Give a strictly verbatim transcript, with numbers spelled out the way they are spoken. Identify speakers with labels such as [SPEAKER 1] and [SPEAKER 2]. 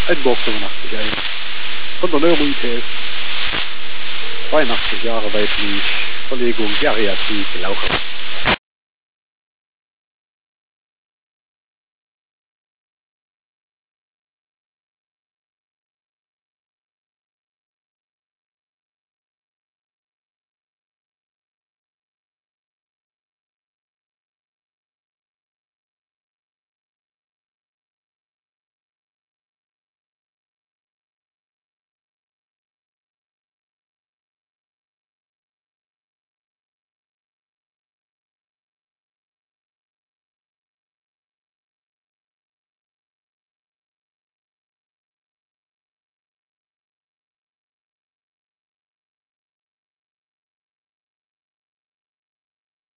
[SPEAKER 1] Ein Bock fünfundachtzig ein. Von der Neuroität. zweiundachtzig Jahre weiblich. Verlegung Geriatrie Glauche.